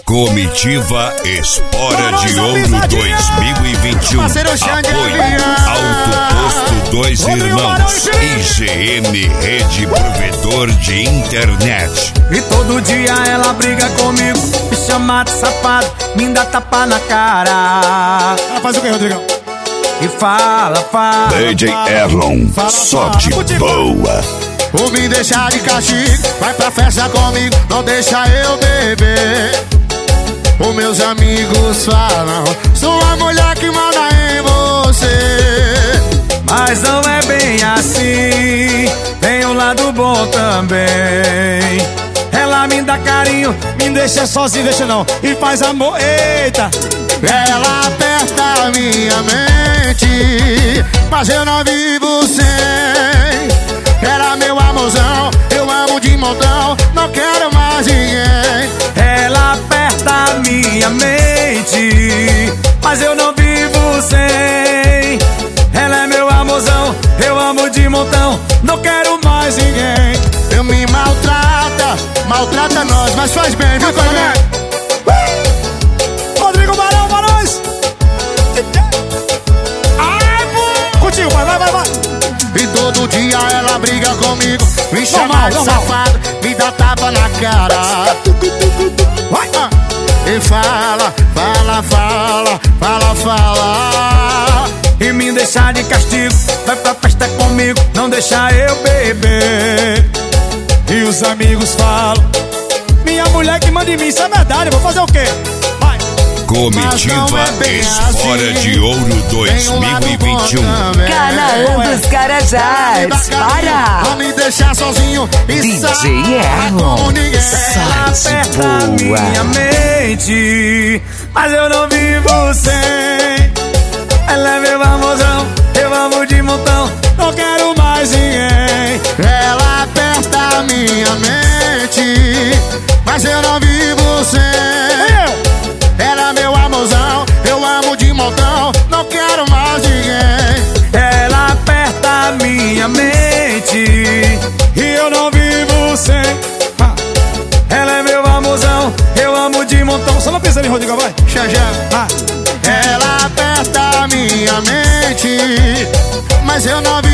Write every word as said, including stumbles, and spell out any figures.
Comitiva Espora de Ouro dois mil e vinte e um. Apoio Alto Posto Dois Irmãos. I G M Rede Provedor de Internet. E todo dia ela briga comigo, me chama de safado, me dá tapa na cara. Ela faz o que, Rodrigão? E fala, fala. D J Erlon, só de boa. Ou me deixar de castigo, vai pra festa comigo, não deixa eu beber. Os meus amigos falam, sou a mulher que manda em você. Mas não é bem assim, tem um lado bom também. Ela me dá carinho, me deixa sozinho, deixa não, e faz amor, eita. Ela aperta a minha mente, mas eu não vivo sem. Era meu amorzão, eu amo de montão, não quero mais ninguém. Ela aperta a minha mente, mas eu não vivo sem. Ela é meu amorzão, eu amo de montão, não quero mais ninguém. Eu me maltrata, maltrata nós, mas faz bem, viu, Coronel? Rodrigo Barão, Barões. Ai, pô! Contigo, vai, vai, vai, vai. E todo dia ela briga comigo, me chama de safado, me dá tapa na cara. Vai. Ah. E fala, fala, fala, fala, fala. E me deixar de castigo, vai pra festa comigo, não deixa eu beber. E os amigos falam, minha mulher que manda em mim, isso é verdade, vou fazer o quê? Vai. Comitiva Espora assim. de Ouro dois mil e vinte e um. Canaã dos Carajás, para! Não me deixar sozinho e D J sai Erlon, com ninguém. Ela sai de aperta a minha boa. mente, mas eu não vivo sem. Ela é meu amorzão, eu amo de montão, não quero mais ninguém. Ela aperta a minha mente, mas eu não vivo sem. Ela é meu amorzão, eu amo de montão, não quero mais ninguém. Ela aperta a minha mente e eu não vivo sem. Ah. Ela é meu amorzão, eu amo de montão. Só não pensa ali, Rodrigo, vai. Xanjá. Ah. Ela aperta a minha mente, mas eu não